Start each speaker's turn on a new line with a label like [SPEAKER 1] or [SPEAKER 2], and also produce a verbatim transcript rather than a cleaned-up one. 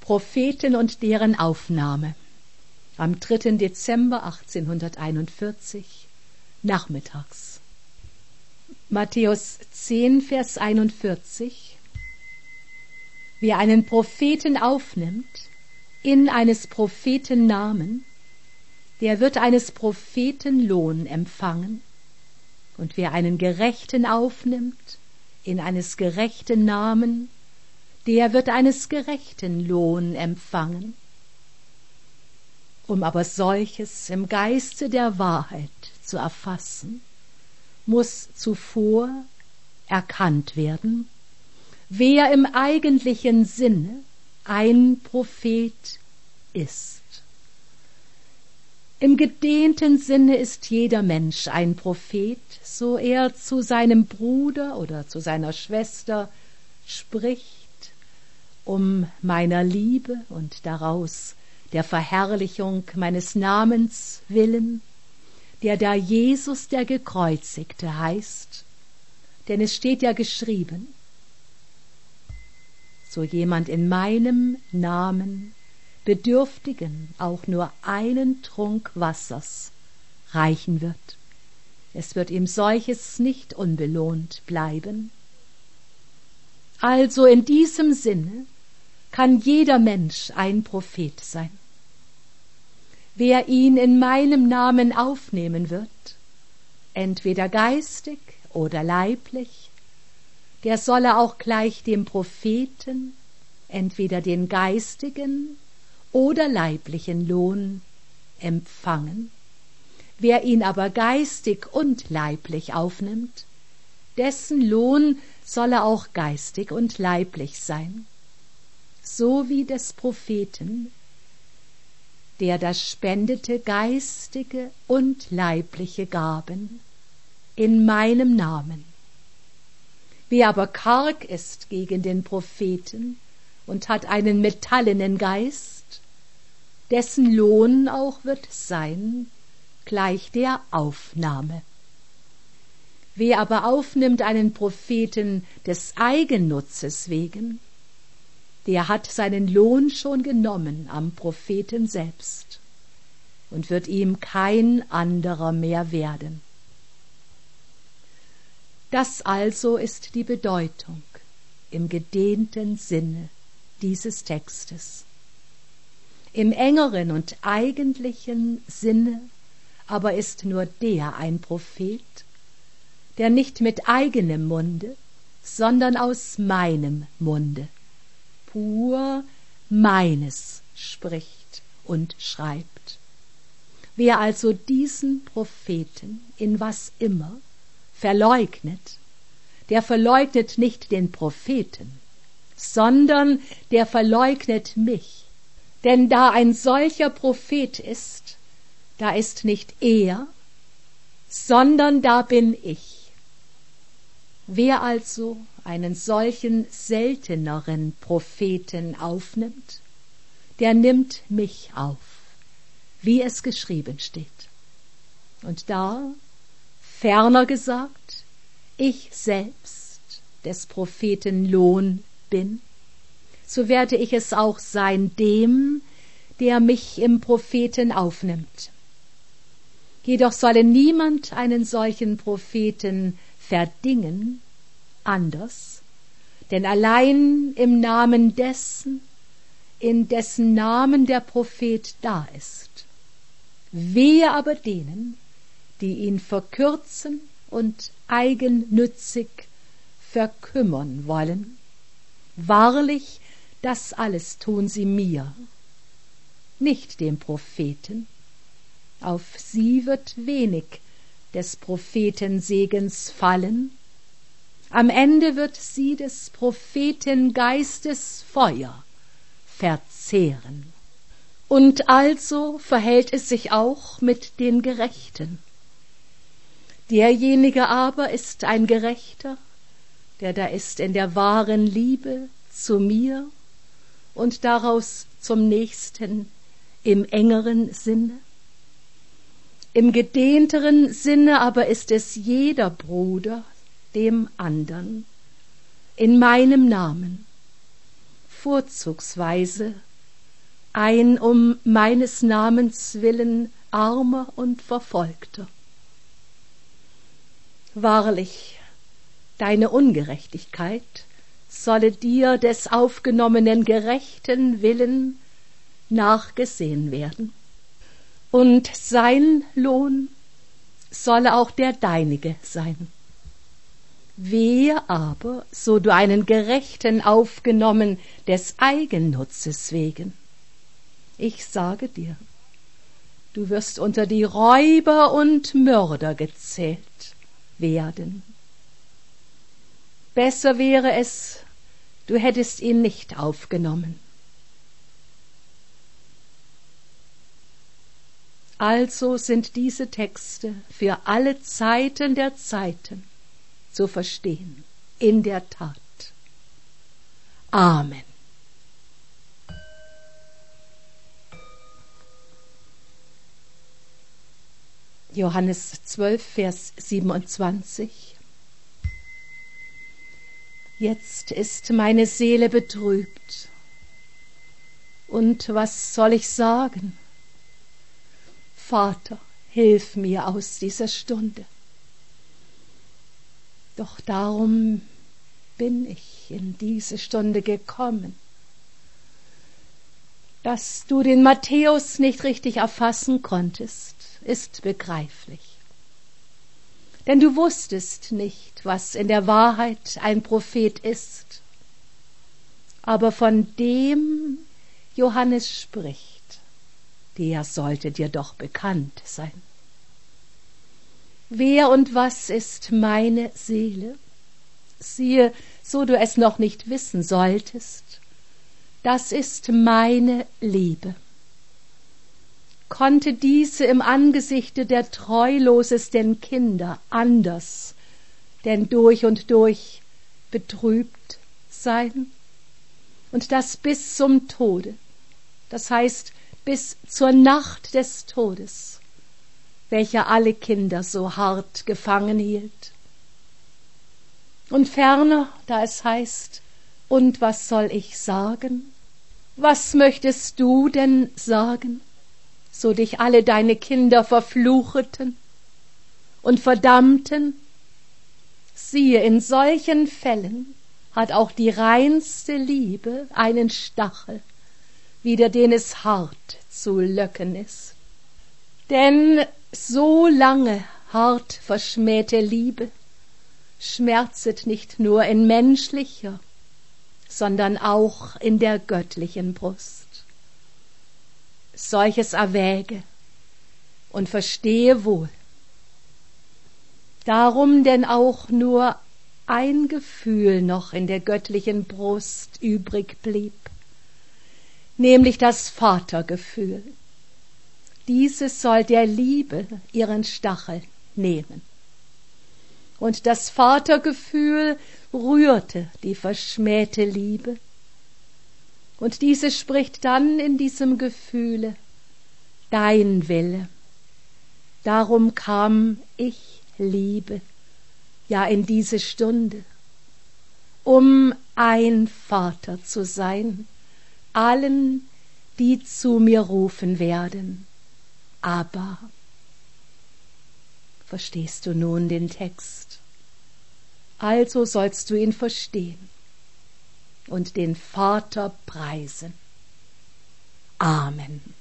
[SPEAKER 1] Propheten und deren Aufnahme am dritten Dezember achtzehnhunderteinundvierzig nachmittags. Matthäus zehn, Vers einundvierzig. Wer einen Propheten aufnimmt, in eines Propheten Namen, der wird eines Propheten Lohn empfangen. Und wer einen Gerechten aufnimmt, in eines gerechten Namen, der wird eines gerechten Lohn empfangen. Um aber solches im Geiste der Wahrheit zu erfassen, muss zuvor erkannt werden, wer im eigentlichen Sinne ein Prophet ist. Im gedehnten Sinne ist jeder Mensch ein Prophet, so er zu seinem Bruder oder zu seiner Schwester spricht, um meiner Liebe und daraus der Verherrlichung meines Namens willen, der da Jesus der Gekreuzigte heißt, denn es steht ja geschrieben, so jemand in meinem Namen Bedürftigen auch nur einen Trunk Wassers reichen wird. Es wird ihm solches nicht unbelohnt bleiben. Also in diesem Sinne kann jeder Mensch ein Prophet sein. Wer ihn in meinem Namen aufnehmen wird, entweder geistig oder leiblich, der solle auch gleich dem Propheten entweder den geistigen oder leiblichen Lohn empfangen. Wer ihn aber geistig und leiblich aufnimmt, dessen Lohn solle auch geistig und leiblich sein, so wie des Propheten, der das spendete geistige und leibliche Gaben in meinem Namen. Wer aber karg ist gegen den Propheten und hat einen metallenen Geist, dessen Lohn auch wird sein, gleich der Aufnahme. Wer aber aufnimmt einen Propheten des Eigennutzes wegen, der hat seinen Lohn schon genommen am Propheten selbst und wird ihm kein anderer mehr werden. Das also ist die Bedeutung im gedehnten Sinne dieses Textes. Im engeren und eigentlichen Sinne aber ist nur der ein Prophet, der nicht mit eigenem Munde, sondern aus meinem Munde, pur meines spricht und schreibt. Wer also diesen Propheten in was immer verleugnet, der verleugnet nicht den Propheten, sondern der verleugnet mich. Denn da ein solcher Prophet ist, da ist nicht er, sondern da bin ich. Wer also einen solchen selteneren Propheten aufnimmt, der nimmt mich auf, wie es geschrieben steht. Und da, ferner gesagt, ich selbst des Propheten Lohn bin, so werde ich es auch sein dem, der mich im Propheten aufnimmt. Jedoch solle niemand einen solchen Propheten verdingen, anders, denn allein im Namen dessen, in dessen Namen der Prophet da ist, wehe aber denen, die ihn verkürzen und eigennützig verkümmern wollen. Wahrlich, das alles tun sie mir, nicht dem Propheten. Auf sie wird wenig des Propheten Segens fallen. Am Ende wird sie des Propheten Geistes Feuer verzehren. Und also verhält es sich auch mit den Gerechten. Derjenige aber ist ein Gerechter, der da ist in der wahren Liebe zu mir und daraus zum Nächsten im engeren Sinne. Im gedehnteren Sinne aber ist es jeder Bruder dem andern in meinem Namen, vorzugsweise ein um meines Namens willen Armer und Verfolgter. Wahrlich, deine Ungerechtigkeit solle dir des aufgenommenen gerechten Willen nachgesehen werden, und sein Lohn solle auch der deinige sein. Wehe aber, so du einen Gerechten aufgenommen des Eigennutzes wegen. Ich sage dir, du wirst unter die Räuber und Mörder gezählt werden. Besser wäre es, du hättest ihn nicht aufgenommen. Also sind diese Texte für alle Zeiten der Zeiten zu verstehen, in der Tat. Amen. Johannes zwölf, Vers siebenundzwanzig. Jetzt ist meine Seele betrübt. Und was soll ich sagen? Vater, hilf mir aus dieser Stunde. Doch darum bin ich in diese Stunde gekommen, dass du den Matthäus nicht richtig erfassen konntest, ist begreiflich. Denn du wusstest nicht, was in der Wahrheit ein Prophet ist. Aber von dem Johannes spricht, der sollte dir doch bekannt sein. Wer und was ist meine Seele? Siehe, so du es noch nicht wissen solltest, das ist meine Liebe. Konnte diese im Angesichte der treulosesten Kinder anders denn durch und durch betrübt sein? Und das bis zum Tode, das heißt bis zur Nacht des Todes, welcher alle Kinder so hart gefangen hielt. Und ferner, da es heißt, und was soll ich sagen? Was möchtest du denn sagen, so dich alle deine Kinder verflucheten und verdammten? Siehe, in solchen Fällen hat auch die reinste Liebe einen Stachel, wider den es hart zu löcken ist. Denn so lange hart verschmähte Liebe schmerzet nicht nur in menschlicher, sondern auch in der göttlichen Brust. Solches erwäge und verstehe wohl. Darum denn auch nur ein Gefühl noch in der göttlichen Brust übrig blieb, nämlich das Vatergefühl. Dieses soll der Liebe ihren Stachel nehmen. Und das Vatergefühl rührte die verschmähte Liebe. Und diese spricht dann in diesem Gefühle, dein Wille. Darum kam ich, Liebe, ja in diese Stunde, um ein Vater zu sein, allen, die zu mir rufen werden. Aber, verstehst du nun den Text? Also sollst du ihn verstehen und den Vater preisen. Amen.